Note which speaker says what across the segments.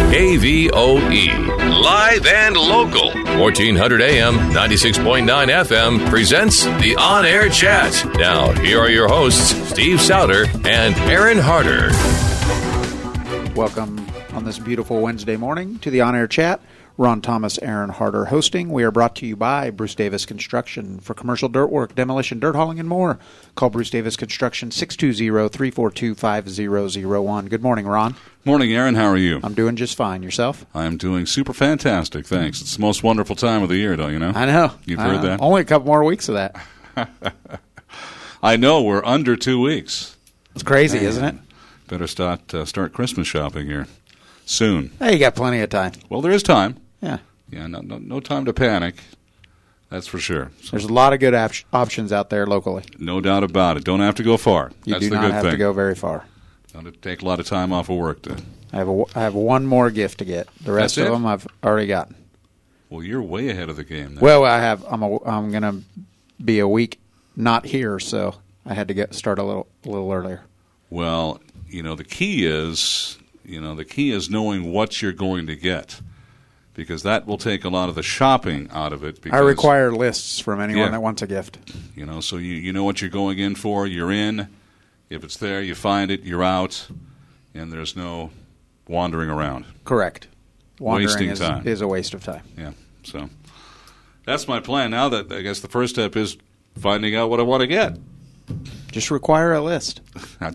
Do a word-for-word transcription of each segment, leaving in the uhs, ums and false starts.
Speaker 1: K V O E, live and local. fourteen hundred A M, ninety-six point nine F M presents the On Air Chat. Now, here are your hosts, Steve Souter and Aaron Harder.
Speaker 2: Welcome on this beautiful Wednesday morning to the On Air Chat. Ron Thomas, Aaron Harder hosting. We are brought to you by Bruce Davis Construction. For commercial dirt work, demolition, dirt hauling, and more, call Bruce Davis Construction, six two zero, three four two, five zero zero one. Good morning, Ron.
Speaker 3: Morning, Aaron. How are you?
Speaker 2: I'm doing just fine. Yourself?
Speaker 3: I'm doing super fantastic, thanks. It's the most wonderful time of the year, don't you know?
Speaker 2: I know.
Speaker 3: You've
Speaker 2: I
Speaker 3: heard
Speaker 2: know.
Speaker 3: that?
Speaker 2: Only a couple more weeks of that.
Speaker 3: I know. We're under two weeks.
Speaker 2: It's crazy,
Speaker 3: Man,
Speaker 2: isn't it?
Speaker 3: Better start, uh, start Christmas shopping here soon.
Speaker 2: Hey, you got plenty of time.
Speaker 3: Well, there is time.
Speaker 2: Yeah.
Speaker 3: Yeah, no, no, no time to panic. That's for sure. So,
Speaker 2: There's a lot of good op- options out there locally.
Speaker 3: no doubt about it. Don't have to go far.
Speaker 2: You
Speaker 3: That's
Speaker 2: do
Speaker 3: the
Speaker 2: not
Speaker 3: good
Speaker 2: have
Speaker 3: thing.
Speaker 2: to go very far.
Speaker 3: Don't have to take a lot of time off of work. To,
Speaker 2: I have a, I have one more gift to get. The rest
Speaker 3: That's
Speaker 2: of
Speaker 3: it?
Speaker 2: them I've already gotten.
Speaker 3: well, you're way ahead of the game now.
Speaker 2: Well, I have. I'm a, I'm going to be a week not here, so I had to get start a little a little earlier.
Speaker 3: Well, you know, the key is, you know, the key is knowing what you're going to get, because that will take a lot of the shopping out of it. Because,
Speaker 2: I require lists from anyone
Speaker 3: Yeah.
Speaker 2: that wants a gift.
Speaker 3: you know, so you, you know what you're going in for, you're in. If it's there, you find it, you're out, and there's no wandering around.
Speaker 2: Correct. Wandering
Speaker 3: Wasting
Speaker 2: is,
Speaker 3: time.
Speaker 2: is a waste of time.
Speaker 3: Yeah, so that's my plan. Now that, I guess the first step is finding out what I want to get.
Speaker 2: Just require a list.
Speaker 3: I,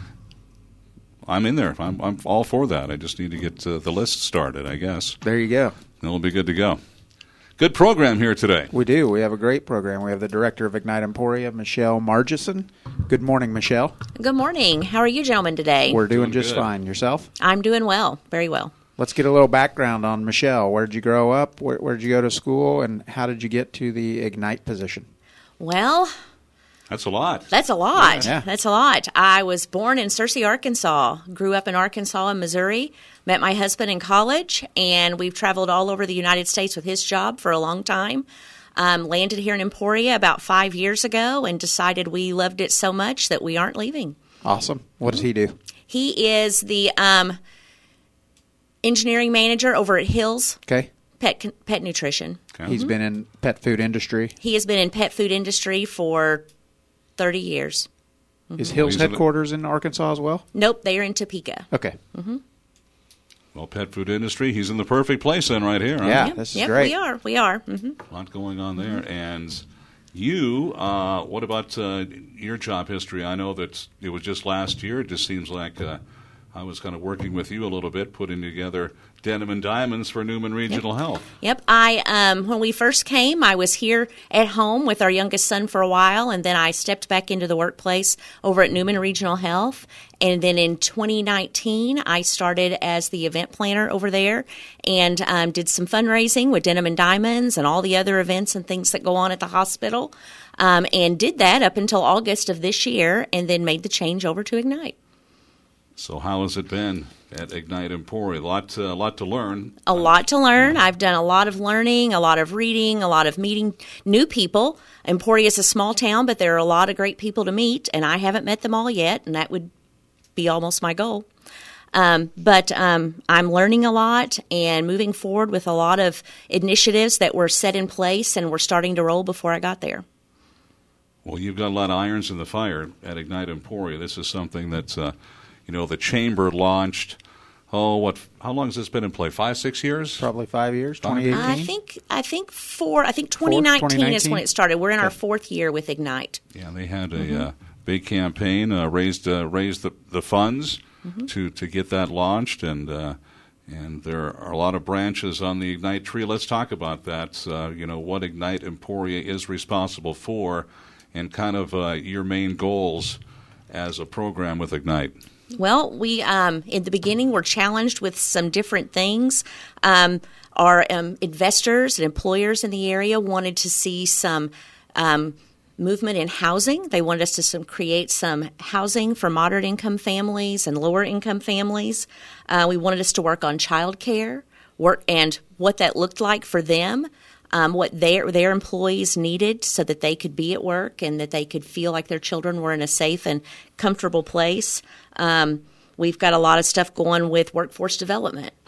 Speaker 3: I'm in there. I'm, I'm all for that. I just need to get uh, the list started, I guess.
Speaker 2: There you go.
Speaker 3: Then we'll be good to go. Good program here today.
Speaker 2: We do. We have a great program. We have the director of Ignite Emporia, Michelle Margison. Good morning, Michelle.
Speaker 4: Good morning. How are you gentlemen today?
Speaker 2: We're doing,
Speaker 3: Doing
Speaker 2: just
Speaker 3: good.
Speaker 2: fine. Yourself?
Speaker 4: I'm doing well, very well.
Speaker 2: Let's get a little background on Michelle. Where did you grow up? Where, where did you go to school? And how did you get to the Ignite position?
Speaker 4: Well,
Speaker 3: That's a lot.
Speaker 4: that's a lot.
Speaker 2: Yeah.
Speaker 4: That's a lot. I was born in Searcy, Arkansas, grew up in Arkansas and Missouri, met my husband in college, and we've traveled all over the United States with his job for a long time. Um, landed here in Emporia about five years ago and decided we loved it so much that we aren't leaving.
Speaker 2: Awesome. What does he do?
Speaker 4: He is the um, engineering manager over at Hills
Speaker 2: Okay.
Speaker 4: Pet Pet Nutrition.
Speaker 3: Okay.
Speaker 2: He's been in pet food industry.
Speaker 4: He has been in pet food industry for thirty years.
Speaker 2: Is Hill's
Speaker 3: He's in-
Speaker 2: headquarters in Arkansas as well?
Speaker 4: Nope, they are in Topeka.
Speaker 2: Okay.
Speaker 3: Well, pet food industry, he's in the perfect place then right here. Huh?
Speaker 2: Yeah.
Speaker 4: Yep,
Speaker 2: this is
Speaker 4: yep,
Speaker 2: great.
Speaker 4: we are. We are. hmm
Speaker 3: A lot going on there. And you, uh, what about uh, your job history? I know that it was just last year. It just seems like uh, I was kind of working with you a little bit, putting together Denim and Diamonds for Newman Regional Health.
Speaker 4: Yep. I um, when we first came, I was here at home with our youngest son for a while, and then I stepped back into the workplace over at Newman Regional Health. And then in twenty nineteen, I started as the event planner over there and um, did some fundraising with Denim and Diamonds and all the other events and things that go on at the hospital. Um, and did that up until August of this year, and then made the change over to Ignite.
Speaker 3: So how has it been at Ignite Emporia? A lot, uh, lot to learn.
Speaker 4: A lot to learn. I've done a lot of learning, a lot of reading, a lot of meeting new people. Emporia is a small town, but there are a lot of great people to meet, and I haven't met them all yet, and that would be almost my goal. Um, but um, I'm learning a lot and moving forward with a lot of initiatives that were set in place and were starting to roll before I got there.
Speaker 3: Well, you've got a lot of irons in the fire at Ignite Emporia. This is something that's, uh, you know, the chamber launched. Oh, what? How long has this been in play? Five, six years?
Speaker 2: Probably five years, twenty eighteen?
Speaker 4: I think I think four. I think twenty nineteen,
Speaker 2: twenty nineteen
Speaker 4: is when it started. We're in our
Speaker 2: Okay.
Speaker 4: fourth year with Ignite.
Speaker 3: Yeah, they had a uh, big campaign, uh, raised uh, raised the, the funds to, to get that launched, and uh, and there are a lot of branches on the Ignite tree. Let's talk about that. Uh, you know, what Ignite Emporia is responsible for, and kind of uh, your main goals as a program with Ignite.
Speaker 4: Well, we um, in the beginning were challenged with some different things. Um, our um, investors and employers in the area wanted to see some um, movement in housing. They wanted us to some, create some housing for moderate income families and lower income families. Uh, we wanted us to work on child care, work and what that looked like for them. Um, what their their employees needed so that they could be at work and that they could feel like their children were in a safe and comfortable place. Um, we've got a lot of stuff going with workforce development.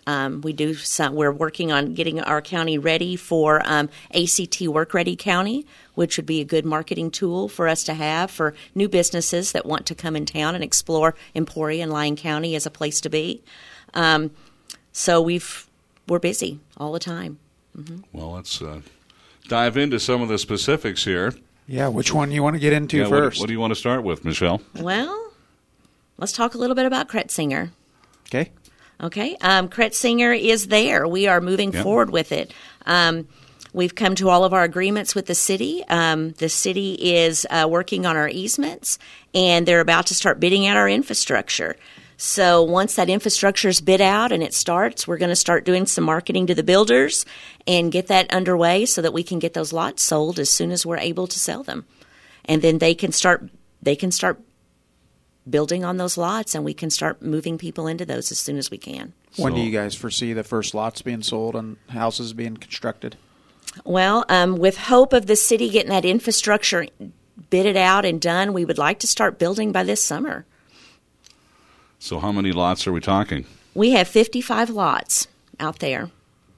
Speaker 4: Um, we do some, we're working on getting our county ready for um, A C T Work Ready County, which would be a good marketing tool for us to have for new businesses that want to come in town and explore Emporia and Lyon County as a place to be. Um, so we've we're busy all the time. Mm-hmm.
Speaker 3: Well, let's uh, dive into some of the specifics here.
Speaker 2: Yeah, which one you want to get into
Speaker 3: yeah,
Speaker 2: first?
Speaker 3: What, what do you want to start with, Michelle?
Speaker 4: Well, let's talk a little bit about Kretzinger.
Speaker 2: Okay.
Speaker 4: Okay. Um, Kretzinger is there. We are moving
Speaker 3: yep.
Speaker 4: forward with it. Um, we've come to all of our agreements with the city. Um, the city is uh, working on our easements, and they're about to start bidding out our infrastructure. So once that infrastructure is bid out and it starts, we're going to start doing some marketing to the builders and get that underway so that we can get those lots sold as soon as we're able to sell them. And then they can start they can start building on those lots, and we can start moving people into those as soon as we can.
Speaker 2: When
Speaker 3: So-
Speaker 2: do you guys foresee the first lots being sold and houses being constructed?
Speaker 4: Well, um, with hope of the city getting that infrastructure bidded out and done, we would like to start building by this summer.
Speaker 3: So how many lots are we talking?
Speaker 4: We have fifty-five lots out there.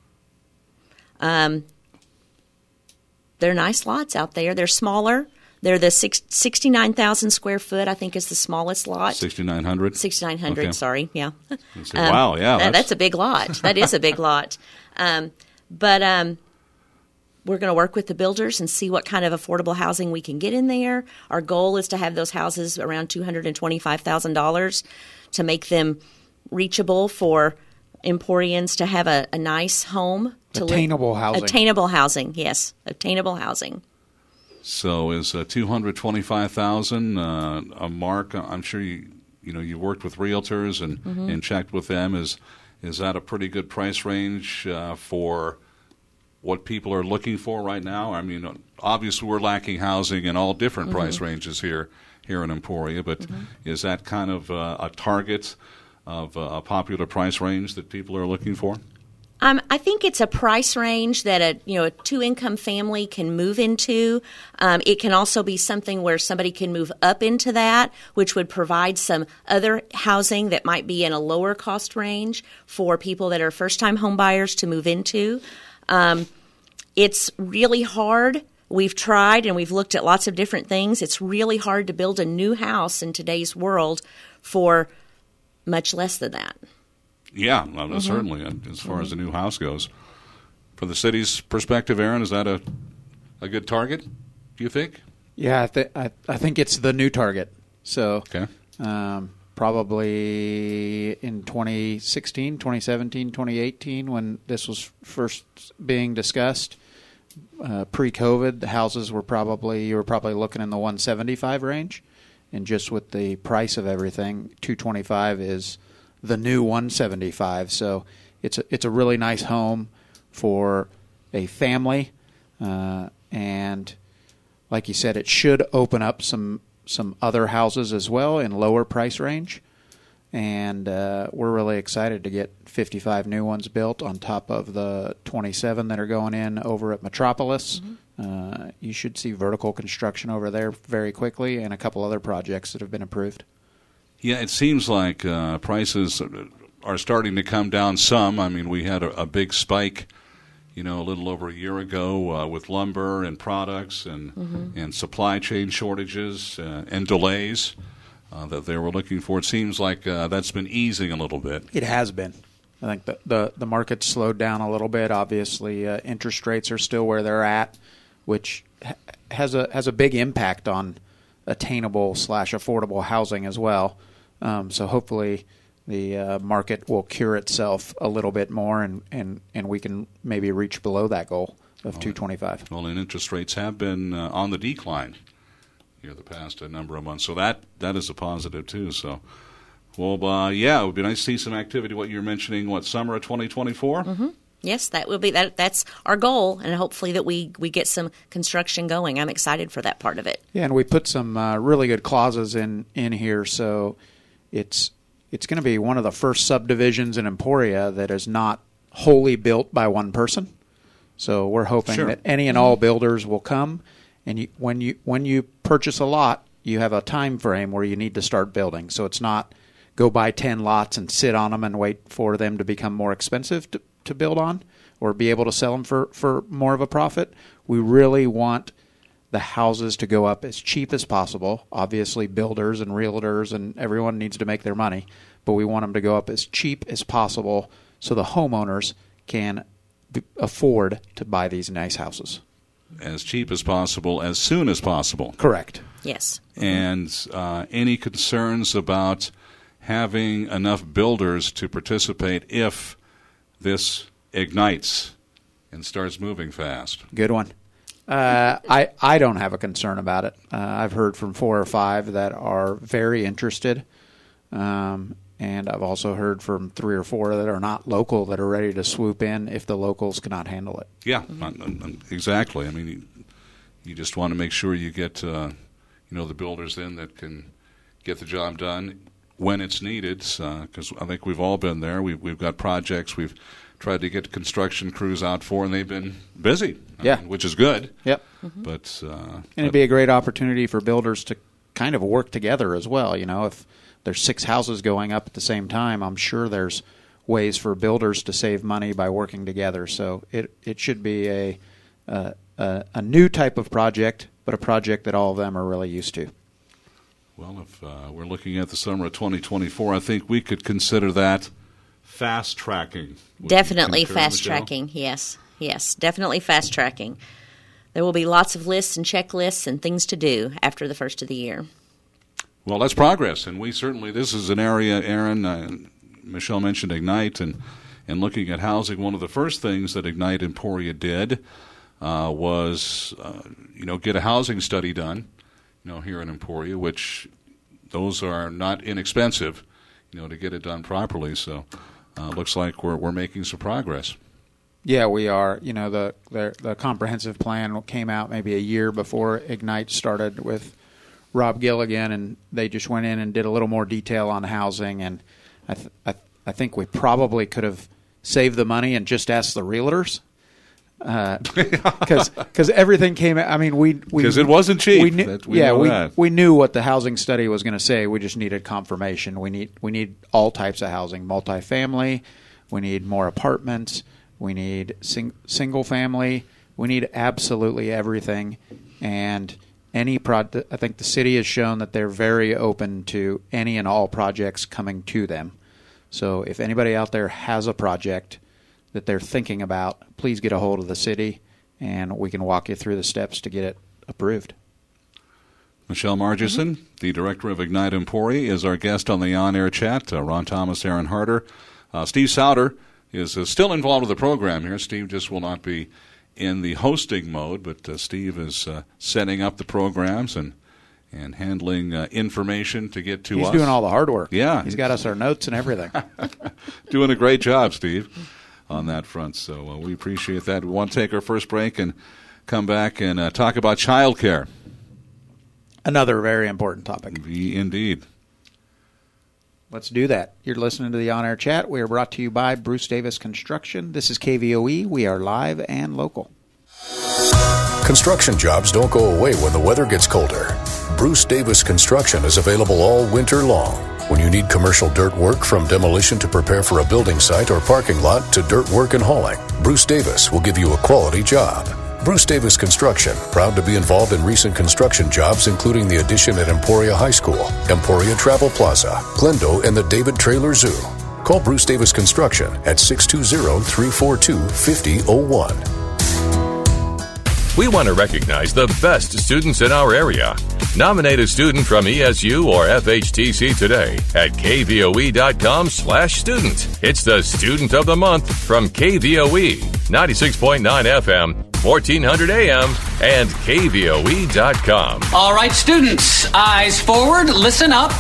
Speaker 4: Um, they're nice lots out there. They're smaller. They're the six, sixty-nine thousand square foot, I think, is the smallest lot.
Speaker 3: sixty-nine hundred?
Speaker 4: sixty-nine hundred,
Speaker 3: Okay.
Speaker 4: sorry, yeah.
Speaker 3: Say, wow, yeah.
Speaker 4: that-
Speaker 3: That's,
Speaker 4: that's a big lot. That is a big lot. Um, but um, we're going to work with the builders and see what kind of affordable housing we can get in there. Our goal is to have those houses around two hundred twenty-five thousand dollars to make them reachable for Emporians to have a, a nice home. To
Speaker 2: Attainable
Speaker 4: live.
Speaker 2: housing.
Speaker 4: Attainable housing, yes. Attainable housing.
Speaker 3: So is uh, two hundred twenty-five thousand uh, a mark? I'm sure you you know you worked with realtors and,
Speaker 4: Mm-hmm.
Speaker 3: and checked with them. Is is that a pretty good price range uh, for what people are looking for right now? I mean, obviously we're lacking housing in all different
Speaker 4: Mm-hmm.
Speaker 3: price ranges here here in Emporia, but
Speaker 4: Mm-hmm.
Speaker 3: is that kind of uh, a target of uh, a popular price range that people are looking for?
Speaker 4: Um, I think it's a price range that a you know a two income family can move into. Um, it can also be something where somebody can move up into that, which would provide some other housing that might be in a lower cost range for people that are first time home buyers to move into. Um, it's really hard. We've tried and we've looked at lots of different things. It's really hard to build a new house in today's world for much less than that.
Speaker 3: Yeah, well,
Speaker 4: Mm-hmm.
Speaker 3: certainly, uh, as far as the new house goes. From the city's perspective, Aaron, is that a a good target, do you think?
Speaker 2: Yeah, I, th- I, I think it's the new target. So
Speaker 3: Okay.
Speaker 2: um, probably in twenty sixteen, twenty seventeen, twenty eighteen, when this was first being discussed, uh, pre-COVID, the houses were probably, you were probably looking in the one seventy-five range. And just with the price of everything, two twenty-five is the new one seventy-five. So it's a, it's a really nice home for a family. Uh, and like you said, it should open up some some other houses as well in lower price range. And uh, we're really excited to get fifty-five new ones built on top of the twenty-seven that are going in over at Metropolis. Mm-hmm. Uh, you should see vertical construction over there very quickly, and a couple other projects that have been approved.
Speaker 3: Yeah, it seems like uh, prices are starting to come down some. I mean, we had a, a big spike, you know, a little over a year ago uh, with lumber and products and mm-hmm. and supply chain shortages uh, and delays uh, that they were looking for. It seems like uh, that's been easing a little bit.
Speaker 2: It has been. I think the the, the market slowed down a little bit. Obviously, uh, interest rates are still where they're at, which ha- has a has a big impact on attainable slash affordable housing as well. Um, so hopefully the uh, market will cure itself a little bit more, and, and, and we can maybe reach below that goal of two twenty-five.
Speaker 3: Well, and interest rates have been uh, on the decline here the past uh, number of months, so that that is a positive too. So, well, uh, yeah, it would be nice to see some activity. What you're mentioning, what summer of twenty twenty-four?
Speaker 4: Mm-hmm. Yes, that will be that. That's our goal, and hopefully that we, we get some construction going. I'm excited for that part of it.
Speaker 2: Yeah, and we put some uh, really good clauses in, in here, so it's it's going to be one of the first subdivisions in Emporia that is not wholly built by one person. So we're hoping
Speaker 3: Sure.
Speaker 2: that any and all builders will come, and you, when you when you purchase a lot, you have a time frame where you need to start building. So it's not go buy ten lots and sit on them and wait for them to become more expensive to, to build on or be able to sell them for, for more of a profit. We really want the houses to go up as cheap as possible. Obviously, builders and realtors and everyone needs to make their money, but we want them to go up as cheap as possible so the homeowners can b- afford to buy these nice houses.
Speaker 3: As cheap as possible, as soon as possible.
Speaker 2: Correct.
Speaker 4: Yes.
Speaker 3: And uh, any concerns about having enough builders to participate if this ignites and starts moving fast?
Speaker 2: Good one. Uh, I, I don't have a concern about it. Uh, I've heard from four or five that are very interested. Um, and I've also heard from three or four that are not local that are ready to swoop in if the locals cannot handle it.
Speaker 3: Yeah, mm-hmm. exactly. I mean, you, you just want to make sure you get uh, you know, the builders in that can get the job done when it's needed, because uh, I think we've all been there. We've, we've got projects we've tried to get construction crews out for, and they've been busy,
Speaker 2: yeah.
Speaker 3: I mean, which is good.
Speaker 2: Yep.
Speaker 3: Mm-hmm. But uh,
Speaker 2: and it'd be a great opportunity for builders to kind of work together as well. You know, if there's six houses going up at the same time, I'm sure there's ways for builders to save money by working together. So it it should be a uh, a, a new type of project, but a project that all of them are really used to.
Speaker 3: Well, if uh, we're looking at the summer of twenty twenty-four, I think we could consider that fast tracking.
Speaker 4: Definitely fast tracking, yes. Yes, definitely fast tracking. There will be lots of lists and checklists and things to do after the first of the year.
Speaker 3: Well, that's progress, and we certainly, this is an area, Aaron, uh, Michelle mentioned Ignite, and, and looking at housing, one of the first things that Ignite Emporia did uh, was, uh, you know, get a housing study done, you know, here in Emporia, which those are not inexpensive, you know, to get it done properly, so uh, looks like we're we're making some progress.
Speaker 2: Yeah, we are. You know, the, the the comprehensive plan came out maybe a year before Ignite started with Rob Gilligan, and they just went in and did a little more detail on housing, and I th- I, th- I think we probably could have saved the money and just asked the realtors, because uh, because everything came. I mean, we because
Speaker 3: it wasn't cheap.
Speaker 2: We knew,
Speaker 3: that, we
Speaker 2: yeah,
Speaker 3: know
Speaker 2: we
Speaker 3: that.
Speaker 2: we knew what the housing study was going to say. We just needed confirmation. We need we need all types of housing, multifamily. We need more apartments. We need sing- single family. We need absolutely everything, and any pro- I think the city has shown that they're very open to any and all projects coming to them. So if anybody out there has a project that they're thinking about, please get a hold of the city, and we can walk you through the steps to get it approved.
Speaker 3: Michelle Margison, mm-hmm. the director of Ignite Emporia, is our guest on the On-Air Chat. Uh, Ron Thomas, Aaron Harder. Uh, Steve Sauter is uh, still involved with the program here. Steve just will not be in the hosting mode, but uh, Steve is uh, setting up the programs and and handling uh, information to get to
Speaker 2: He's
Speaker 3: us.
Speaker 2: He's doing all the hard work.
Speaker 3: Yeah.
Speaker 2: He's got us our notes and everything.
Speaker 3: Doing a great job, Steve, on that front. So uh, we appreciate that. We want to take our first break and come back and uh, talk about childcare.
Speaker 2: Another very important topic.
Speaker 3: Indeed.
Speaker 2: Let's do that. You're listening to the On-Air Chat. We are brought to you by Bruce Davis Construction. This is K V O E. We are live and local.
Speaker 5: Construction jobs don't go away when the weather gets colder. Bruce Davis Construction is available all winter long. When you need commercial dirt work, from demolition to prepare for a building site or parking lot to dirt work and hauling, Bruce Davis will give you a quality job. Bruce Davis Construction, proud to be involved in recent construction jobs, including the addition at Emporia High School, Emporia Travel Plaza, Glendo, and the David Traylor Zoo. Call Bruce Davis Construction at six two zero, three four two, five zero zero one.
Speaker 1: We want to recognize the best students in our area. Nominate a student from E S U or F H T C today at K V O E dot com slash student. It's the Student of the Month from K V O E, ninety-six point nine F M, fourteen hundred A M, and K V O E dot com.
Speaker 6: All right, students, eyes forward, listen up.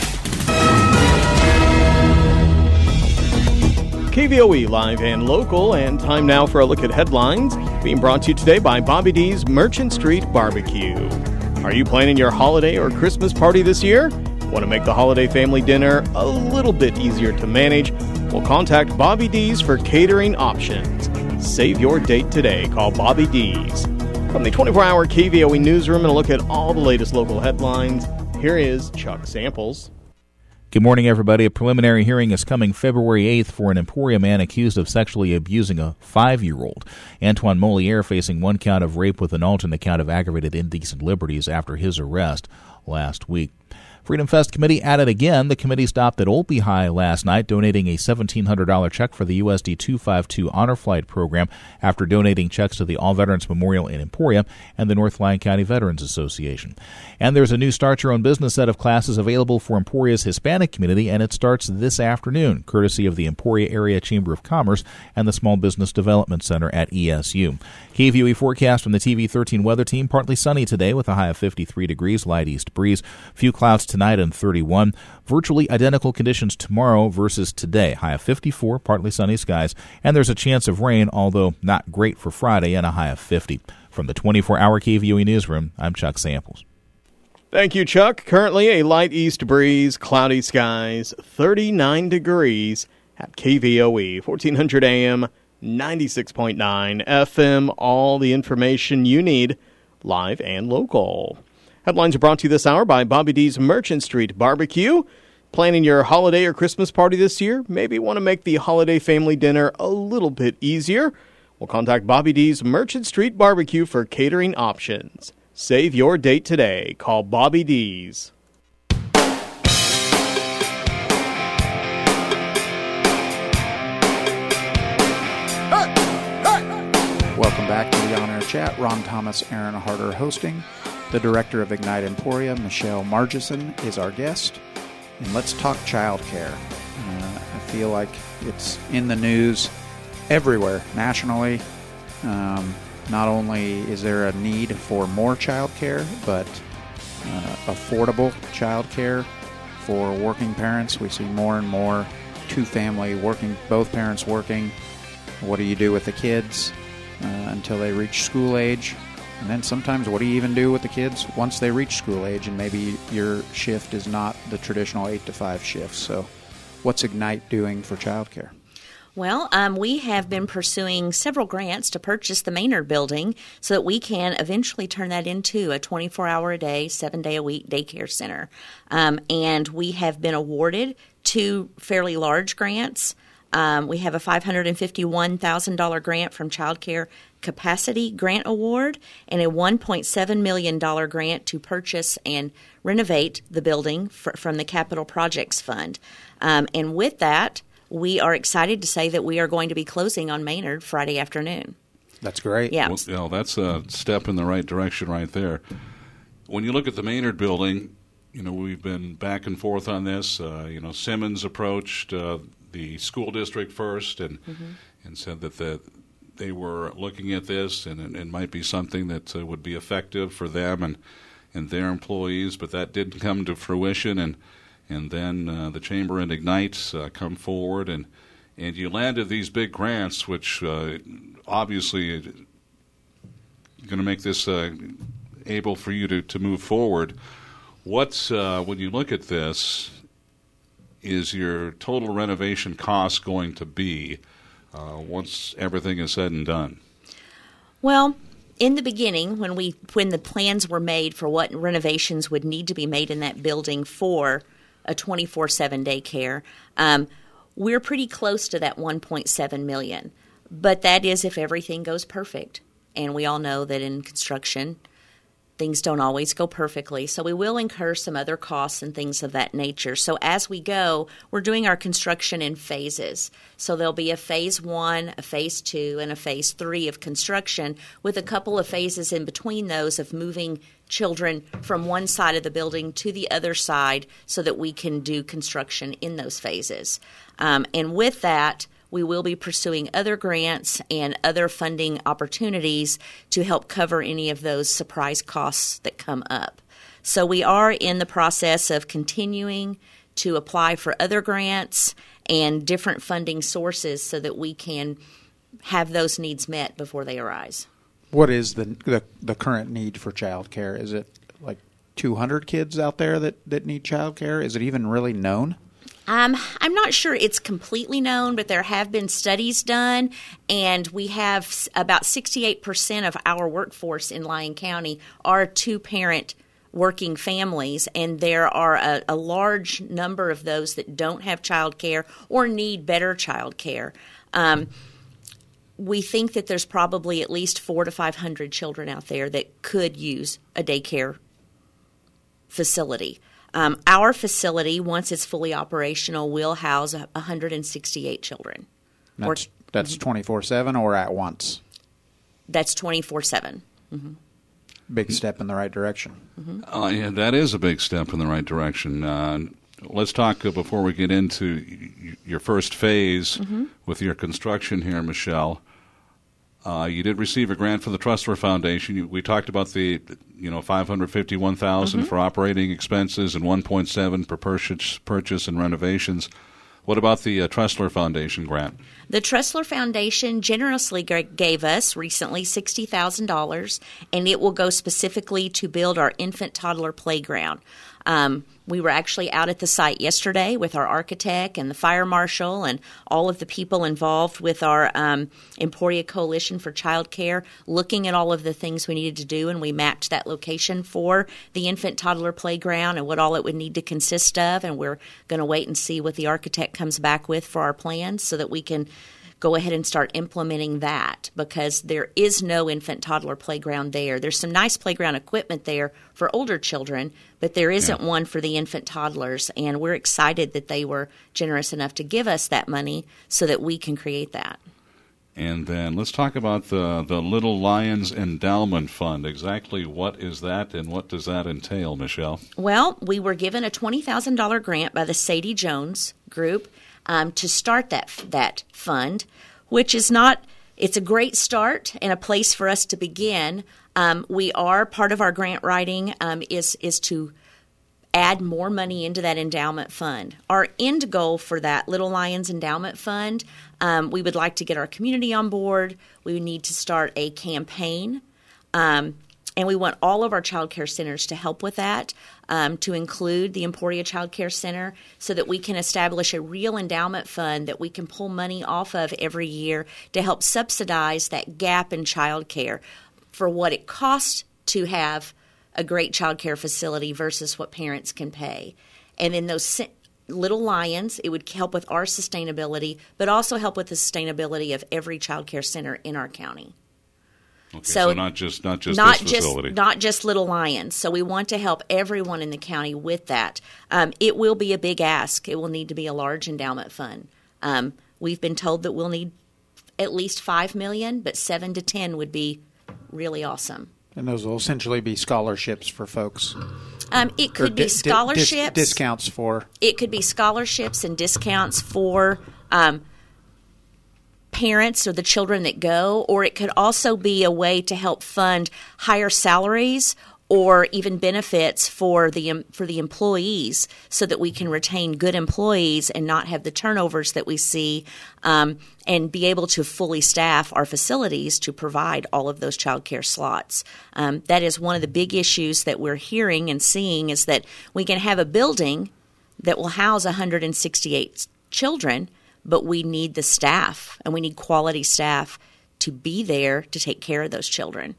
Speaker 7: K V O E live and local, and time now for a look at headlines, being brought to you today by Bobby D's Merchant Street Barbecue. Are you planning your holiday or Christmas party this year? Want to make the holiday family dinner a little bit easier to manage? Well, contact Bobby D's for catering options. Save your date today. Call Bobby D's. From the twenty-four hour K V O E newsroom, and a look at all the latest local headlines, here is Chuck Samples.
Speaker 8: Good morning, everybody. A preliminary hearing is coming February eighth for an Emporia man accused of sexually abusing a five-year-old. Antoine Moliere facing one count of rape with an alternate count of aggravated indecent liberties after his arrest last week. Freedom Fest Committee at it again. The committee stopped at Olpe High last night, donating a seventeen hundred dollars check for the U S D two fifty-two Honor Flight program after donating checks to the All Veterans Memorial in Emporia and the North Lyon County Veterans Association. And there's a new Start Your Own Business set of classes available for Emporia's Hispanic community, and it starts this afternoon, courtesy of the Emporia Area Chamber of Commerce and the Small Business Development Center at E S U. K V O E forecast from the T V thirteen weather team. Partly sunny today with a high of fifty-three degrees, light east breeze. Few clouds tonight and thirty-one. Virtually identical conditions tomorrow versus today. High of fifty-four, partly sunny skies, and there's a chance of rain, although not great for Friday, and a high of fifty. From the twenty-four hour K V O E newsroom, I'm Chuck Samples.
Speaker 7: Thank you, Chuck. Currently a light east breeze, cloudy skies, thirty-nine degrees at K V O E, fourteen hundred A M, ninety-six point nine F M. All the information you need, live and local. Headlines are brought to you this hour by Bobby D's Merchant Street Barbecue. Planning your holiday or Christmas party this year? Maybe want to make the holiday family dinner a little bit easier? Well, contact Bobby D's Merchant Street Barbecue for catering options. Save your date today. Call Bobby D's.
Speaker 2: Welcome back to the On Air Chat. Ron Thomas, Aaron Harder hosting. The director of Ignite Emporia, Michelle Margison, is our guest. And let's talk childcare. Uh, I feel like it's in the news everywhere, nationally. Um, not only is there a need for more childcare, but uh, affordable childcare for working parents. We see more and more two-family working, both parents working. What do you do with the kids uh, until they reach school age? And then sometimes what do you even do with the kids once they reach school age and maybe your shift is not the traditional eight to five shift? So what's Ignite doing for childcare?
Speaker 4: Well, um, we have been pursuing several grants to purchase the Maynard building so that we can eventually turn that into a twenty-four hour a day, seven day a week daycare center. Um, and we have been awarded two fairly large grants. Um, we have a five hundred fifty-one thousand dollars grant from Child Care Capacity Grant Award and a one point seven million dollars grant to purchase and renovate the building for, from the Capital Projects Fund. Um, and with that, we are excited to say that we are going to be closing on Maynard Friday afternoon.
Speaker 2: That's great.
Speaker 4: Yeah.
Speaker 3: Well, you know, that's a step in the right direction right there. When you look at the Maynard building, you know, we've been back and forth on this. Uh, you know, Simmons approached uh, the school district first and mm-hmm. and said that the, they were looking at this and it, it might be something that uh, would be effective for them and, and their employees, but that didn't come to fruition. And and then uh, the Chamber and Ignite uh, come forward, and and you landed these big grants, which uh, obviously going to make this uh, able for you to, to move forward. What's uh, when you look at this, is your total renovation cost going to be uh, once everything is said and done?
Speaker 4: Well, in the beginning, when we when the plans were made for what renovations would need to be made in that building for a twenty-four seven daycare, um, we're pretty close to that one point seven million dollars. But that is if everything goes perfect. And we all know that in construction, things don't always go perfectly, so we will incur some other costs and things of that nature. So as we go, we're doing our construction in phases. So there'll be a phase one, a phase two, and a phase three of construction, with a couple of phases in between those of moving children from one side of the building to the other side so that we can do construction in those phases. Um, and with that, we will be pursuing other grants and other funding opportunities to help cover any of those surprise costs that come up. So we are in the process of continuing to apply for other grants and different funding sources so that we can have those needs met before they arise.
Speaker 2: What is the the, the current need for child care? Is it like two hundred kids out there that, that need child care? Is it even really known?
Speaker 4: Um, I'm not sure it's completely known, but there have been studies done, and we have about sixty-eight percent of our workforce in Lyon County are two-parent working families, and there are a, a large number of those that don't have child care or need better child care. Um, we think that there's probably at least four to five hundred children out there that could use a daycare facility. Um, our facility, once it's fully operational, will house one hundred sixty-eight children.
Speaker 2: That's,
Speaker 4: or,
Speaker 2: that's twenty-four seven or at once?
Speaker 4: That's twenty-four seven. Mm-hmm.
Speaker 2: Big step in the right direction.
Speaker 4: Mm-hmm.
Speaker 3: Uh, yeah, that is a big step in the right direction. Uh, let's talk uh, before we get into y- your first phase mm-hmm. with your construction here, Michelle. Uh, you did receive a grant from the Tressler Foundation. You, we talked about the, you know, five hundred fifty-one thousand dollars mm-hmm. for operating expenses and one point seven per purchase, purchase and renovations. What about the uh, Tressler Foundation grant?
Speaker 4: The Tressler Foundation generously g- gave us recently sixty thousand dollars, and it will go specifically to build our infant-toddler playground. Um, we were actually out at the site yesterday with our architect and the fire marshal and all of the people involved with our um, Emporia Coalition for Child Care, looking at all of the things we needed to do, and we mapped that location for the infant-toddler playground and what all it would need to consist of, and we're going to wait and see what the architect comes back with for our plans so that we can go ahead and start implementing that, because there is no infant-toddler playground there. There's some nice playground equipment there for older children, but there isn't yeah. one for the infant-toddlers, and we're excited that they were generous enough to give us that money so that we can create that.
Speaker 3: And then let's talk about the, the Little Lions Endowment Fund. Exactly what is that, and what does that entail, Michelle?
Speaker 4: Well, we were given a twenty thousand dollars grant by the Sadie Jones Group Um, to start that that fund, which is not, it's a great start and a place for us to begin. Um, we are, part of our grant writing um, is is to add more money into that endowment fund. Our end goal for that Little Lions Endowment Fund, um, we would like to get our community on board. We would need to start a campaign. Um, And we want all of our child care centers to help with that, um, to include the Emporia Child Care Center, so that we can establish a real endowment fund that we can pull money off of every year to help subsidize that gap in child care for what it costs to have a great child care facility versus what parents can pay. And then those Little Lions, it would help with our sustainability, but also help with the sustainability of every child care center in our county.
Speaker 3: Okay, so, so not just not just
Speaker 4: not
Speaker 3: this facility.
Speaker 4: Just, not just Little Lions. So we want to help everyone in the county with that. Um, it will be a big ask. It will need to be a large endowment fund. Um, we've been told that we'll need at least five million dollars, but seven to ten would be really awesome.
Speaker 2: And those will essentially be scholarships for folks.
Speaker 4: Um, it could
Speaker 2: or
Speaker 4: be
Speaker 2: di-
Speaker 4: scholarships.
Speaker 2: Dis- discounts for.
Speaker 4: It could be scholarships and discounts for um, parents or the children that go, or it could also be a way to help fund higher salaries or even benefits for the for the employees, so that we can retain good employees and not have the turnovers that we see, um, and be able to fully staff our facilities to provide all of those child care slots. Um, that is one of the big issues that we're hearing and seeing, is that we can have a building that will house one hundred sixty-eight children, but we need the staff, and we need quality staff to be there to take care of those children.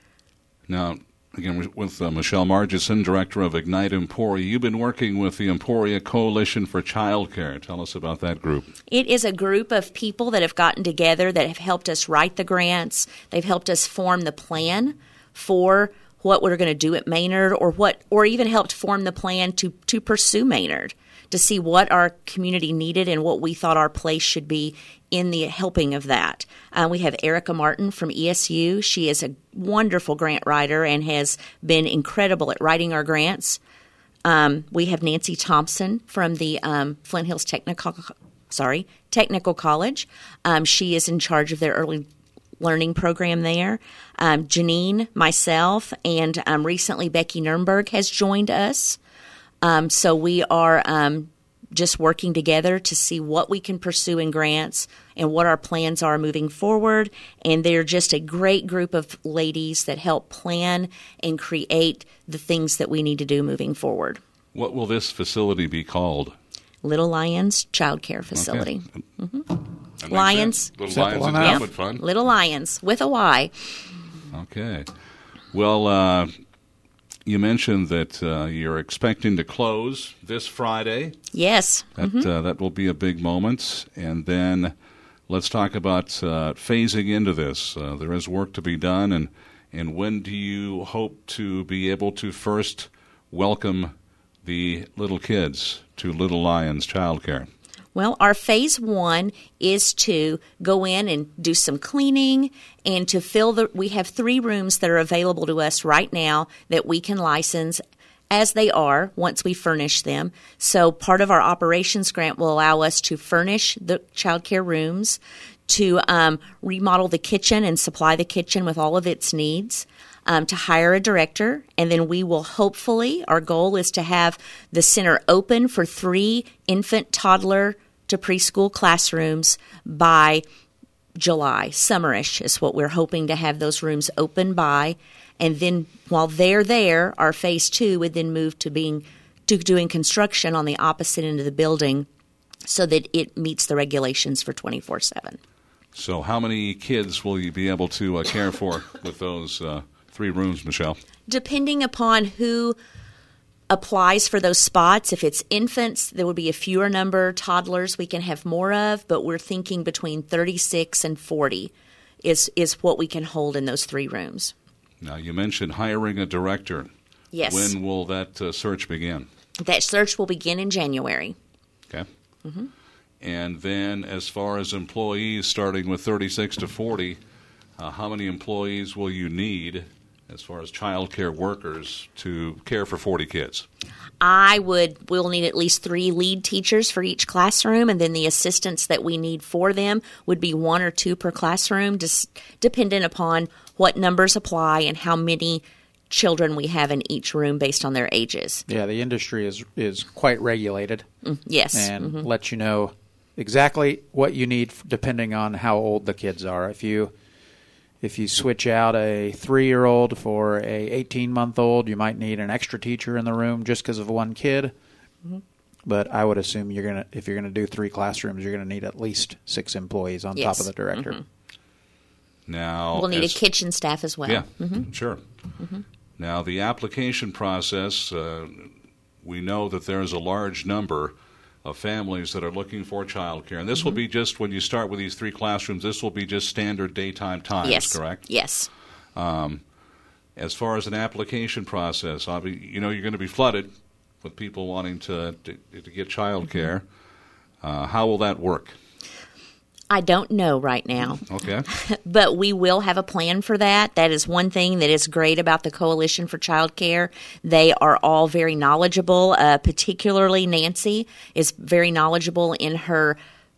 Speaker 3: Now, again, with uh, Michelle Margison, Director of Ignite Emporia, you've been working with the Emporia Coalition for Child Care. Tell us about that group.
Speaker 4: It is a group of people that have gotten together that have helped us write the grants. They've helped us form the plan for what we're going to do at Maynard, or what, or even helped form the plan to, to pursue Maynard, to see what our community needed and what we thought our place should be in the helping of that. Uh, we have Erica Martin from E S U. She is a wonderful grant writer and has been incredible at writing our grants. Um, we have Nancy Thompson from the um, Flint Hills Technical, sorry, Technical College. Um, she is in charge of their early learning program there. Um, Janine, myself, and um, recently Becky Nurnberg has joined us. Um, so we are um, just working together to see what we can pursue in grants and what our plans are moving forward. And they're just a great group of ladies that help plan and create the things that we need to do moving forward.
Speaker 3: What will this facility be called?
Speaker 4: Little Lions Child Care Facility.
Speaker 3: Okay.
Speaker 4: Mm-hmm. Lions.
Speaker 3: Little Lions Endowment Fund.
Speaker 4: Little Lions with a Y.
Speaker 3: Okay. Well, uh, you mentioned that uh, you're expecting to close this Friday.
Speaker 4: Yes.
Speaker 3: That
Speaker 4: mm-hmm.
Speaker 3: uh, that will be a big moment. And then let's talk about uh, phasing into this. Uh, there is work to be done, and and when do you hope to be able to first welcome the little kids to Little Lions Childcare?
Speaker 4: Well, our phase one is to go in and do some cleaning and to fill the, we have three rooms that are available to us right now that we can license as they are once we furnish them. So part of our operations grant will allow us to furnish the childcare rooms, to um, remodel the kitchen and supply the kitchen with all of its needs, um, to hire a director, and then we will hopefully, our goal is to have the center open for three infant, toddler, to preschool classrooms by July. Summerish is what we're hoping to have those rooms open by. And then while they're there, our phase two would then move to being to doing construction on the opposite end of the building so that it meets the regulations for twenty-four seven.
Speaker 3: So how many kids will you be able to uh, care for with those uh, three rooms, Michelle?
Speaker 4: Depending upon who applies for those spots. If it's infants, there would be a fewer number. Toddlers we can have more of, but we're thinking between thirty-six and forty is is what we can hold in those three rooms.
Speaker 3: Now, you mentioned hiring a director.
Speaker 4: Yes.
Speaker 3: When will that uh, search begin?
Speaker 4: That search will begin in January.
Speaker 3: Okay.
Speaker 4: Mm-hmm.
Speaker 3: And then as far as employees, starting with thirty-six to forty, uh, how many employees will you need as far as child care workers to care for forty kids?
Speaker 4: I would, we'll need at least three lead teachers for each classroom, and then the assistants that we need for them would be one or two per classroom, just dependent upon what numbers apply and how many children we have in each room based on their ages.
Speaker 2: Yeah, the industry is, is quite regulated.
Speaker 4: Mm, yes.
Speaker 2: And
Speaker 4: mm-hmm.
Speaker 2: lets you know exactly what you need depending on how old the kids are. If you If you switch out a three-year-old for a eighteen-month-old, you might need an extra teacher in the room just because of one kid. Mm-hmm. But I would assume you're gonna, if you're gonna do three classrooms, you're gonna need at least six employees on
Speaker 4: yes.
Speaker 2: top of the director.
Speaker 4: Mm-hmm.
Speaker 3: Now
Speaker 4: we'll need
Speaker 3: as,
Speaker 4: a kitchen staff as well.
Speaker 3: Yeah,
Speaker 4: mm-hmm.
Speaker 3: sure.
Speaker 4: Mm-hmm.
Speaker 3: Now the application process, uh, we know that there's a large number of families that are looking for child care. And this mm-hmm. will be just, when you start with these three classrooms, this will be just standard daytime times,
Speaker 4: yes.
Speaker 3: correct?
Speaker 4: Yes.
Speaker 3: Um, as far as an application process, you know you're going to be flooded with people wanting to, to, to get child care. Mm-hmm. Uh, how will that work?
Speaker 4: I don't know right now.
Speaker 3: Okay.
Speaker 4: But we will have a plan for that. That is one thing that is great about the Coalition for Child Care. They are all very knowledgeable, uh, particularly Nancy is very knowledgeable in her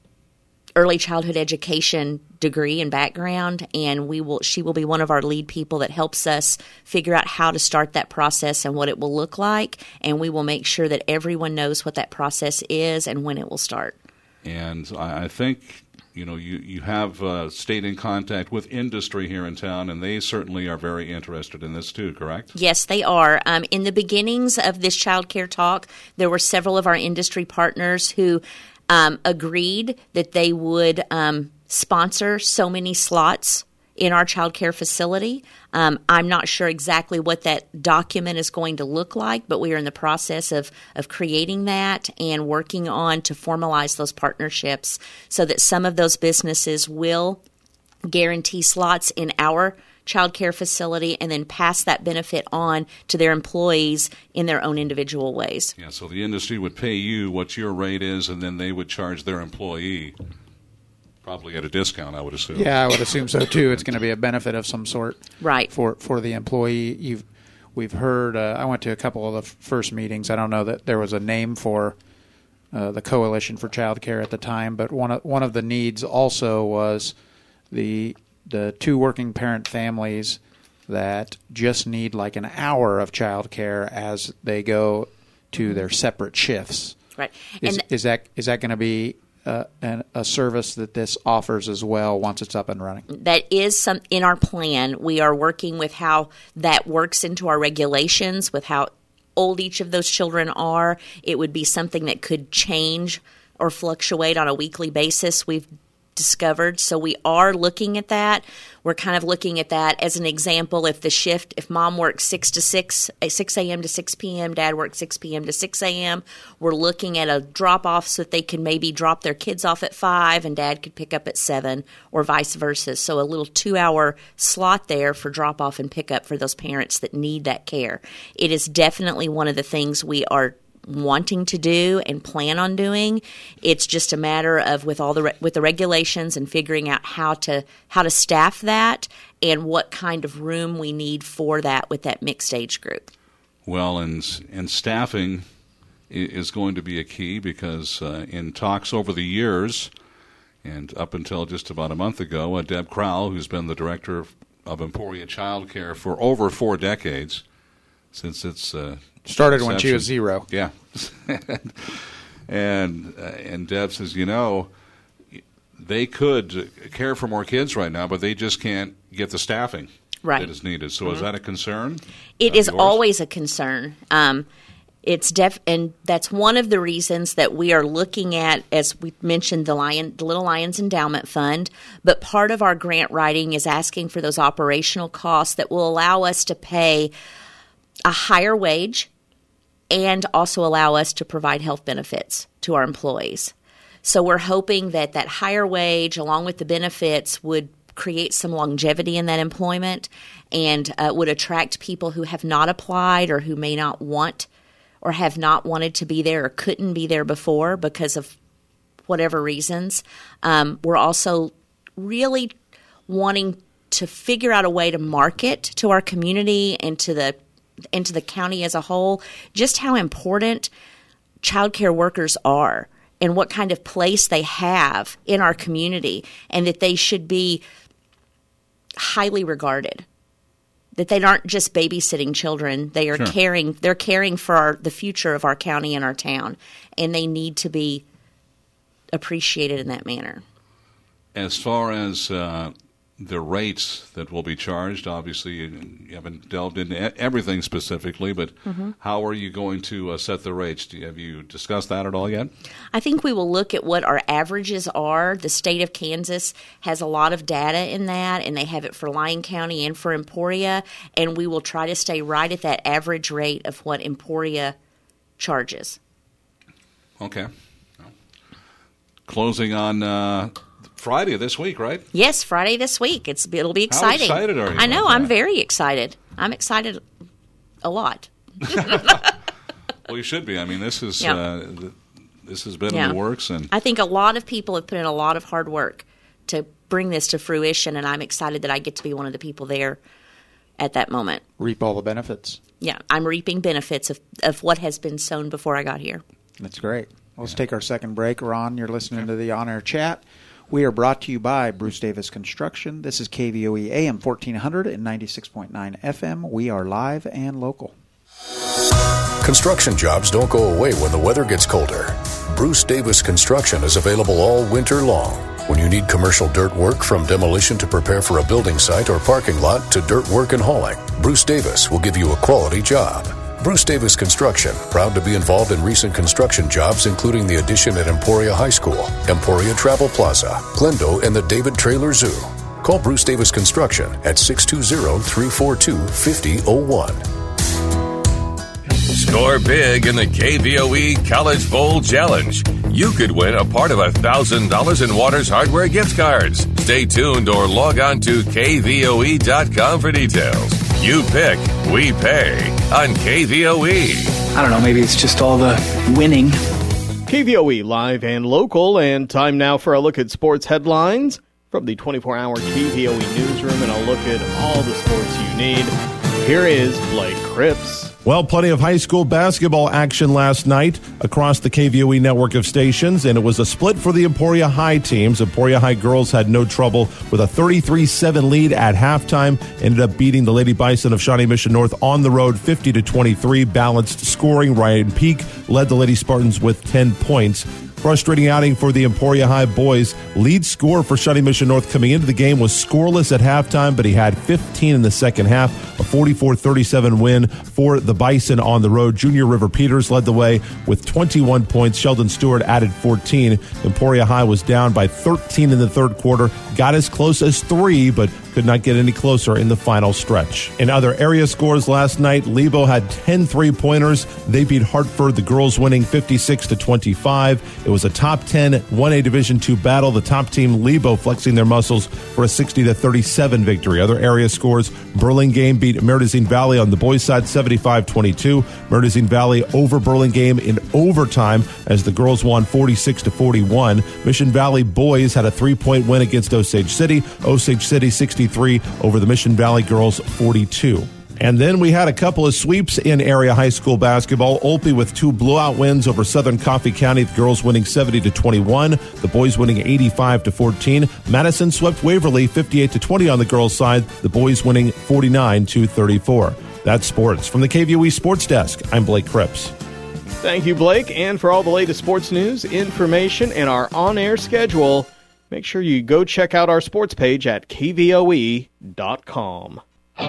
Speaker 4: early childhood education degree and background, and we will. she will be one of our lead people that helps us figure out how to start that process and what it will look like, and we will make sure that everyone knows what that process is and when it will start.
Speaker 3: And I think... You know, you, you have uh, stayed in contact with industry here in town, and they certainly are very interested in this too, correct?
Speaker 4: Yes, they are. Um, in the beginnings of this child care talk, there were several of our industry partners who um, agreed that they would um, sponsor so many slots in our child care facility. Um, I'm not sure exactly what that document is going to look like, but we are in the process of, of creating that and working on to formalize those partnerships so that some of those businesses will guarantee slots in our child care facility and then pass that benefit on to their employees in their own individual ways.
Speaker 3: Yeah, so the industry would pay you what your rate is, and then they would charge their employee probably at a discount, I would assume.
Speaker 2: Yeah, I would assume so too. It's going to be a benefit of some sort,
Speaker 4: right?
Speaker 2: For for the employee. You've we've heard. Uh, I went to a couple of the f- first meetings. I don't know that there was a name for uh, the Coalition for Child Care at the time, but one of one of the needs also was the the two working parent families that just need like an hour of child care as they go to their separate shifts.
Speaker 4: Right.
Speaker 2: Is,
Speaker 4: and
Speaker 2: is that is that going to be Uh, an, a service that this offers as well once it's up and running?
Speaker 4: That is some in our plan. We are working with how that works into our regulations, with how old each of those children are. It would be something that could change or fluctuate on a weekly basis. We've discovered. So we are looking at that. We're kind of looking at that as an example. If the shift, if mom works six to six, six a.m. to six p.m., dad works six p.m. to six a.m., we're looking at a drop-off so that they can maybe drop their kids off at five and dad could pick up at seven, or vice versa. So a little two-hour slot there for drop-off and pickup for those parents that need that care. It is definitely one of the things we are wanting to do and plan on doing. It's just a matter of with all the re- with the regulations and figuring out how to how to staff that and what kind of room we need for that with that mixed age group.
Speaker 3: Well, and and staffing is going to be a key because uh, in talks over the years, and up until just about a month ago, uh, Deb Crowell, who's been the director of Emporia Child Care for over four decades, since it's uh,
Speaker 2: started
Speaker 3: inception.
Speaker 2: when she was zero.
Speaker 3: Yeah, and uh, and Deb says, you know, they could care for more kids right now, but they just can't get the staffing
Speaker 4: right.
Speaker 3: that is needed. So,
Speaker 4: mm-hmm.
Speaker 3: is that a concern?
Speaker 4: It is
Speaker 3: yours?
Speaker 4: always a concern. Um, it's def, and that's one of the reasons that we are looking at, as we mentioned, the Lion, the Little Lions Endowment Fund. But part of our grant writing is asking for those operational costs that will allow us to pay a higher wage and also allow us to provide health benefits to our employees. So we're hoping that that higher wage, along with the benefits, would create some longevity in that employment and uh, would attract people who have not applied or who may not want or have not wanted to be there or couldn't be there before because of whatever reasons. Um, we're also really wanting to figure out a way to market to our community and to the and to the county as a whole just how important child care workers are and what kind of place they have in our community, and that they should be highly regarded. That they aren't just babysitting children; they are
Speaker 3: Sure.
Speaker 4: caring. They're caring for our, the future of our county and our town, and they need to be appreciated in that manner.
Speaker 3: As far as uh, the rates that will be charged, obviously you haven't delved into everything specifically, but mm-hmm. how are you going to uh, set the rates? Do you, have you discussed that at all yet?
Speaker 4: I think we will look at what our averages are. The state of Kansas has a lot of data in that, and they have it for Lyon County and for Emporia, and we will try to stay right at that average rate of what Emporia charges.
Speaker 3: Okay. Well, closing on uh, Friday of this week, right?
Speaker 4: Yes, Friday this week. It's it'll be exciting.
Speaker 3: How excited are you?
Speaker 4: I know.
Speaker 3: about
Speaker 4: I'm
Speaker 3: that?
Speaker 4: very excited. I'm excited a lot.
Speaker 3: Well, you should be. I mean, this is
Speaker 4: Yeah.
Speaker 3: uh, th- this has been
Speaker 4: Yeah.
Speaker 3: in the works, and
Speaker 4: I think a lot of people have put in a lot of hard work to bring this to fruition, and I'm excited that I get to be one of the people there at that moment.
Speaker 2: Reap all the benefits.
Speaker 4: Yeah, I'm reaping benefits of, of what has been sown before I got here.
Speaker 2: That's great. Let's take our second break. Ron, you're listening to the On Air Chat. We are brought to you by Bruce Davis Construction. This is K V O E A M fourteen hundred and ninety-six point nine F M. We are live and local.
Speaker 5: Construction jobs don't go away when the weather gets colder. Bruce Davis Construction is available all winter long. When you need commercial dirt work, from demolition to prepare for a building site or parking lot to dirt work and hauling, Bruce Davis will give you a quality job. Bruce Davis Construction, proud to be involved in recent construction jobs, including the addition at Emporia High School, Emporia Travel Plaza, Glendo, and the David Traylor Zoo. Call Bruce Davis Construction at six two zero, three four two, five zero zero one.
Speaker 1: Score big in the K V O E College Bowl Challenge. You could win a part of one thousand dollars in Waters Hardware gift cards. Stay tuned or log on to K V O E dot com for details. You pick, we pay on K V O E.
Speaker 6: I don't know, maybe it's just all the winning.
Speaker 7: K V O E live and local, and time now for a look at sports headlines from the twenty-four hour K V O E newsroom, and a look at all the sports you need. Here is Blake Cripps.
Speaker 9: Well, plenty of high school basketball action last night across the K V O E network of stations, and it was a split for the Emporia High teams. Emporia High girls had no trouble with a thirty-three seven lead at halftime, ended up beating the Lady Bison of Shawnee Mission North on the road fifty to twenty-three. Balanced scoring. Ryan Peak led the Lady Spartans with ten points. Frustrating outing for the Emporia High boys. Lead scorer for Shawnee Mission North coming into the game was scoreless at halftime, but he had fifteen in the second half. A forty-four thirty-seven win for the Bison on the road. Junior River Peters led the way with twenty-one points. Sheldon Stewart added fourteen. Emporia High was down by thirteen in the third quarter. Got as close as three, but could not get any closer in the final stretch. In other area scores last night, Lebo had ten three-pointers. They beat Hartford, the girls winning fifty-six to twenty-five. It was a top ten one A Division two battle. The top team, Lebo, flexing their muscles for a sixty to thirty-seven victory. Other area scores, Burlingame beat Murtazine Valley on the boys' side seventy-five twenty-two. Murtazine Valley over Burlingame in overtime as the girls won forty-six to forty-one. Mission Valley boys had a three-point win against Osage City. Osage City sixty-three over the Mission Valley girls forty-two. And then we had a couple of sweeps in area high school basketball. Olpe with two blowout wins over Southern Coffee County. The girls winning seventy to twenty-one. The boys winning eighty-five to fourteen. Madison swept Waverly fifty-eight to twenty on the girls' side. The boys winning forty-nine to thirty-four. That's sports. From the K V O E Sports Desk, I'm Blake Cripps.
Speaker 7: Thank you, Blake. And for all the latest sports news, information, and our on-air schedule, make sure you go check out our sports page at K V O E dot com.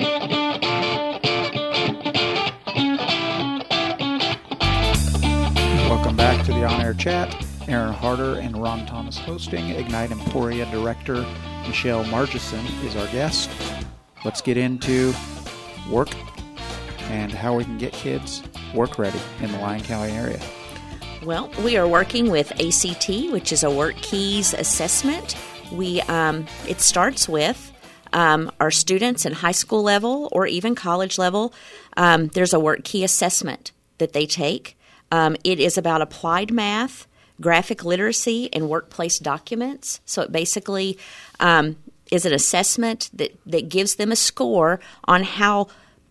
Speaker 2: Welcome back to the On-Air Chat. Aaron Harder and Ron Thomas hosting. Ignite Emporia Director Michelle Margison is our guest. Let's get into work and how we can get kids work ready in the Lyon County area.
Speaker 4: Well, we are working with A C T, which is a Work Keys assessment. We um, it starts with um, our students in high school level or even college level. Um, there's a Work Key assessment that they take. Um, it is about applied math, graphic literacy, and workplace documents. So it basically um, is an assessment that, that gives them a score on how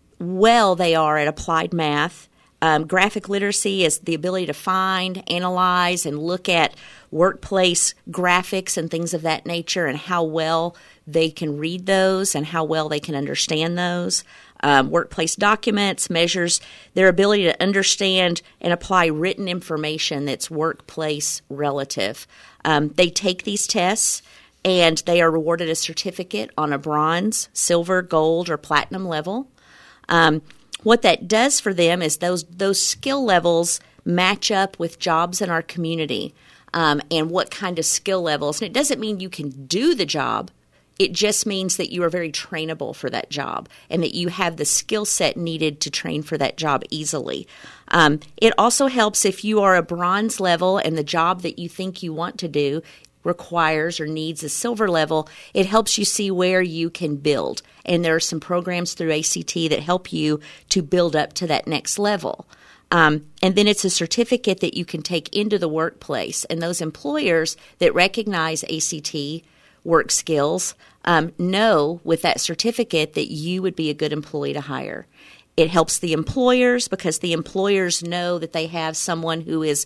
Speaker 4: well they are at applied math. Um, graphic literacy is the ability to find, analyze, and look at workplace graphics and things of that nature and how well they can read those and how well they can understand those. Um, workplace documents measures their ability to understand and apply written information that's workplace relative. Um, they take these tests and they are rewarded a certificate on a bronze, silver, gold, or platinum level. Um, what that does for them is those those skill levels match up with jobs in our community um, and what kind of skill levels. And it doesn't mean you can do the job. It just means that you are very trainable for that job and that you have the skill set needed to train for that job easily. Um, it also helps if you are a bronze level and the job that you think you want to do requires or needs a silver level. It helps you see where you can build. And there are some programs through A C T that help you to build up to that next level. Um, and then it's a certificate that you can take into the workplace. And those employers that recognize A C T work skills um, know with that certificate that you would be a good employee to hire. It helps the employers because the employers know that they have someone who is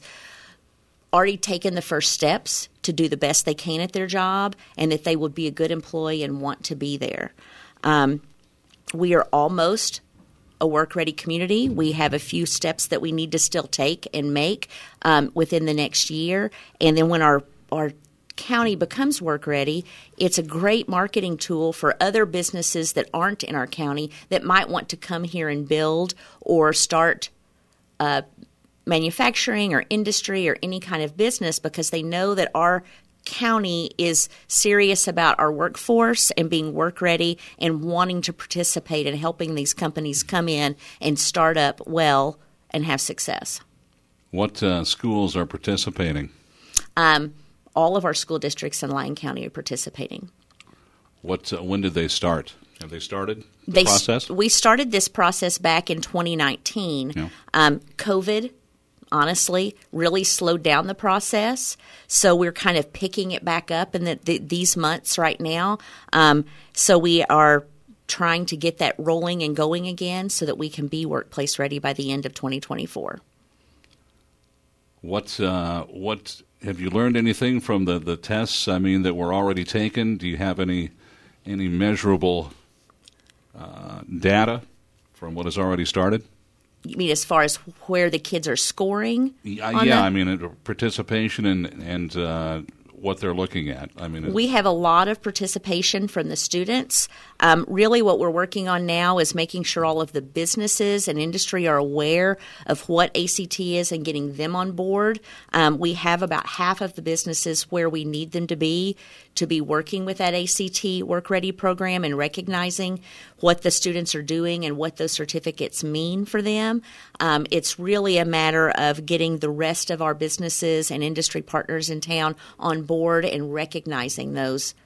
Speaker 4: already taken the first steps to do the best they can at their job and that they would be a good employee and want to be there. Um, we are almost a work-ready community. We have a few steps that we need to still take and make um, within the next year. And then when our, our county becomes work-ready, it's a great marketing tool for other businesses that aren't in our county that might want to come here and build or start uh, manufacturing or industry or any kind of business because they know that our county is serious about our workforce and being work ready and wanting to participate in helping these companies come in and start up well and have success.
Speaker 3: What uh, schools are participating?
Speaker 4: Um, all of our school districts in Lyon County are participating.
Speaker 3: What? Uh, when did they start? Have they started the
Speaker 4: they,
Speaker 3: process?
Speaker 4: We started this process back in twenty nineteen. Yeah. Um, COVID honestly really slowed down the process. So we're kind of picking it back up in the, the, these months right now. Um, so we are trying to get that rolling and going again so that we can be workplace ready by the end of twenty twenty-four.
Speaker 3: What, uh, what have you learned anything from the, the tests, I mean, that were already taken? Do you have any any measurable uh, data from what has already started?
Speaker 4: you mean as far as where the kids are scoring?
Speaker 3: Yeah,
Speaker 4: on
Speaker 3: yeah
Speaker 4: the-
Speaker 3: I mean, uh, participation and, and uh, what they're looking at. I mean, it,
Speaker 4: We have a lot of participation from the students. Um, really what we're working on now is making sure all of the businesses and industry are aware of what A C T is and getting them on board. Um, we have about half of the businesses where we need them to be to be working with that A C T Work Ready program and recognizing what the students are doing and what those certificates mean for them. Um, it's really a matter of getting the rest of our businesses and industry partners in town on board and recognizing those.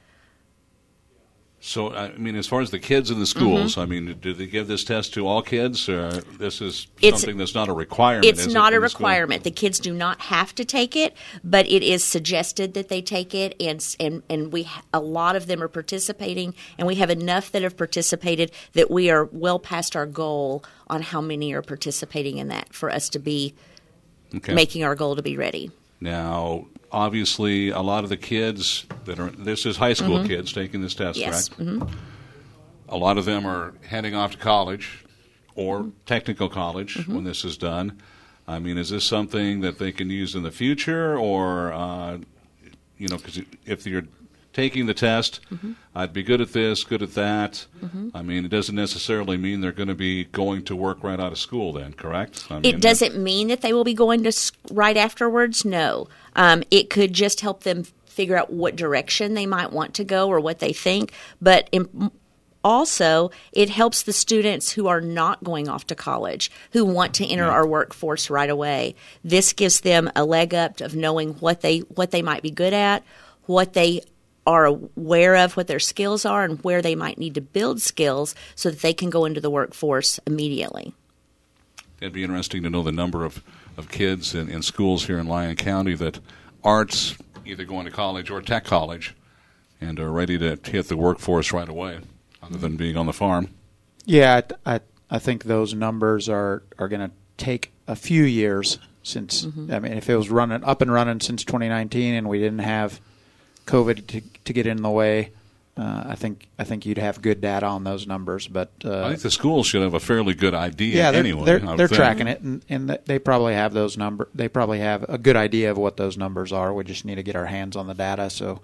Speaker 3: So, I mean, as far as the kids in the schools,
Speaker 4: Mm-hmm.
Speaker 3: I mean, do they give this test to all kids? Or this is
Speaker 4: It's-
Speaker 3: something that's not a requirement?
Speaker 4: It's
Speaker 3: is it,
Speaker 4: not a
Speaker 3: in the school?
Speaker 4: requirement. The kids do not have to take it, but it is suggested that they take it, and and and we a lot of them are participating, and we have enough that have participated that we are well past our goal on how many are participating in that for us to be
Speaker 3: Okay.
Speaker 4: making our goal to be ready.
Speaker 3: Now, obviously, a lot of the kids that are, this is high school kids taking this test,
Speaker 4: Yes.
Speaker 3: correct?
Speaker 4: hmm
Speaker 3: A lot of them are heading off to college or technical college
Speaker 4: Mm-hmm.
Speaker 3: when this is done. I mean, is this something that they can use in the future, or, uh, you know, because if you're taking the test,
Speaker 4: Mm-hmm.
Speaker 3: I'd be good at this, good at that. I mean, it doesn't necessarily mean they're going to be going to work right out of school then, correct? I mean,
Speaker 4: It doesn't mean that they will be going to s- right afterwards. No, um, it could just help them figure out what direction they might want to go or what they think. But in, also, it helps the students who are not going off to college, who want to enter our workforce right away. This gives them a leg up of knowing what they what they might be good at, what they are aware of, what their skills are, and where they might need to build skills so that they can go into the workforce immediately.
Speaker 3: It'd be interesting to know the number of, of kids in, in schools here in Lyon County that aren't either going to college or tech college and are ready to hit the workforce right away, other than being on the farm.
Speaker 2: Yeah, I, I, I think those numbers are, are going to take a few years since, I mean, if it was running up and running since twenty nineteen and we didn't have COVID to, to get in the way, uh, I think I think you'd have good data on those numbers. But uh,
Speaker 3: I think the schools should have a fairly good idea
Speaker 2: yeah, they're,
Speaker 3: anyway.
Speaker 2: they're,
Speaker 3: I would
Speaker 2: they're
Speaker 3: think.
Speaker 2: tracking it, and, and they probably have those number. They probably have a good idea of what those numbers are. We just need to get our hands on the data so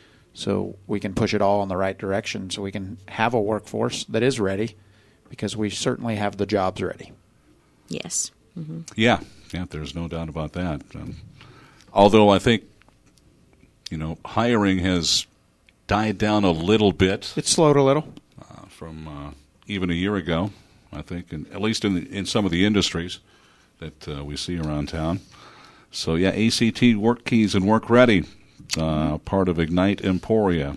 Speaker 2: so we can push it all in the right direction, so we can have a workforce that is ready, because we certainly have the jobs ready.
Speaker 4: Yes. Mm-hmm.
Speaker 3: Yeah, yeah, there's no doubt about that. Um, although I think, you know, hiring has died down a little bit
Speaker 2: It's slowed a little.
Speaker 3: uh, from uh, even a year ago, I think, and at least in the, in some of the industries that uh, we see around town. So, yeah, A C T Work Keys and Work Ready, uh, part of Ignite Emporia.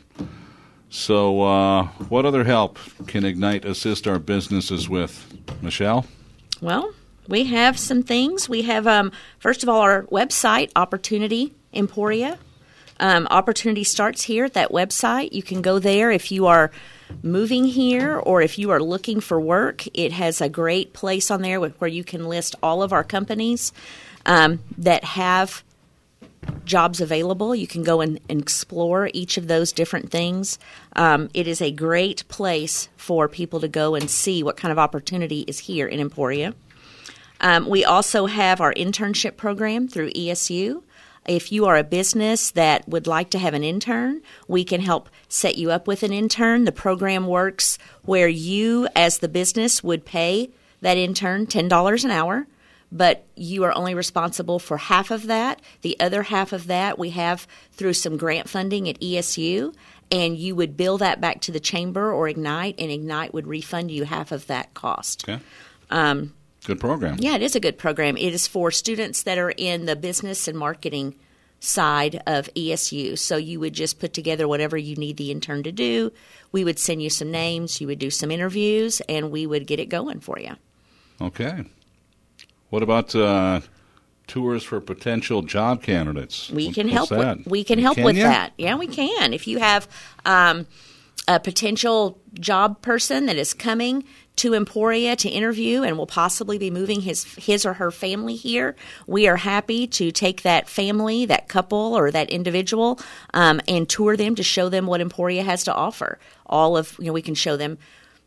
Speaker 3: So uh, what other help can Ignite assist our businesses with? Michelle?
Speaker 4: Well, we have some things. We have, um, first of all, our website, Opportunity Emporia. Um, opportunity starts here at that website. You can go there if you are moving here or if you are looking for work. It has a great place on there where you can list all of our companies um, that have jobs available. You can go and, and explore each of those different things. Um, it is a great place for people to go and see what kind of opportunity is here in Emporia. Um, we also have our internship program through E S U. If you are a business that would like to have an intern, we can help set you up with an intern. The program works where you, as the business, would pay that intern ten dollars an hour, but you are only responsible for half of that. The other half of that we have through some grant funding at E S U, and you would bill that back to the chamber or Ignite, and Ignite would refund you half of that cost.
Speaker 3: Okay.
Speaker 4: Um,
Speaker 3: Good program.
Speaker 4: Yeah, it is a good program. It is for students that are in the business and marketing side of E S U. So you would just put together whatever you need the intern to do. We would send you some names, you would do some interviews, and we would get it going for you.
Speaker 3: Okay. What about uh, tours for potential job candidates?
Speaker 4: We
Speaker 3: What-
Speaker 4: can
Speaker 3: what's
Speaker 4: help
Speaker 3: that?
Speaker 4: with we can help
Speaker 3: Can
Speaker 4: with
Speaker 3: ya?
Speaker 4: that. Yeah, we can. If you have um, a potential job person that is coming to Emporia to interview and will possibly be moving his his or her family here, we are happy to take that family, that couple, or that individual um, and tour them to show them what Emporia has to offer. All of you know, we can show them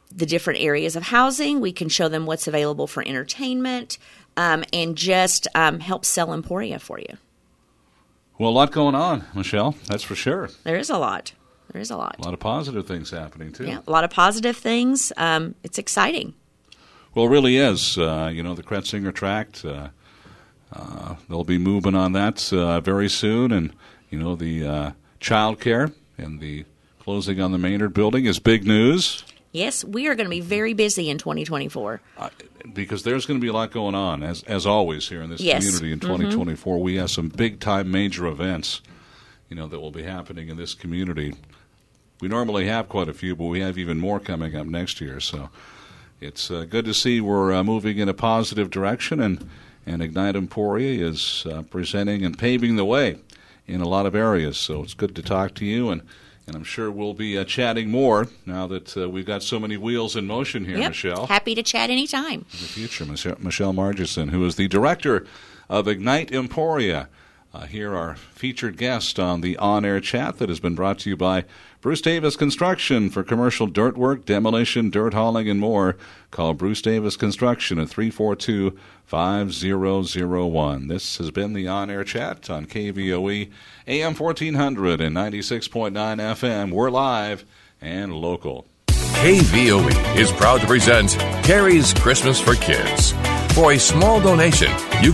Speaker 4: the different areas of housing. We can show them what's available for entertainment, um, and just um, help sell Emporia for you.
Speaker 3: Well, a lot going on, Michelle, that's for sure.
Speaker 4: There is a lot. There is a lot.
Speaker 3: A lot of positive things happening, too.
Speaker 4: Yeah, a lot of positive things. Um, it's exciting.
Speaker 3: Well, it really is. Uh, you know, the Kretzinger Tract, uh, uh, they'll be moving on that uh, very soon. And, you know, the uh, child care and the closing on the Maynard building is big news.
Speaker 4: Yes, we are going to be very busy in twenty twenty-four.
Speaker 3: Uh, because there's going to be a lot going on, as as always, here in this
Speaker 4: yes.
Speaker 3: community in twenty twenty-four. Mm-hmm. We have some big-time major events, you know, that will be happening in this community. We normally have quite a few, but we have even more coming up next year. So it's uh, good to see we're uh, moving in a positive direction, and, and Ignite Emporia is uh, presenting and paving the way in a lot of areas. So it's good to talk to you, and And I'm sure we'll be uh, chatting more now that uh, we've got so many wheels in motion here,
Speaker 4: yep.
Speaker 3: Michelle.
Speaker 4: Happy to chat anytime.
Speaker 3: In the future, Michelle, Michelle Margison, who is the director of Ignite Emporia. Uh, here, our featured guest on the on-air chat that has been brought to you by Bruce Davis Construction for commercial dirt work, demolition, dirt hauling, and more. Call Bruce Davis Construction at three four two, five zero zero one. This has been the on-air chat on K V O E, A M fourteen hundred and ninety-six point nine F M. We're live and local.
Speaker 1: K V O E is proud to present Carrie's Christmas for Kids. For a small donation, you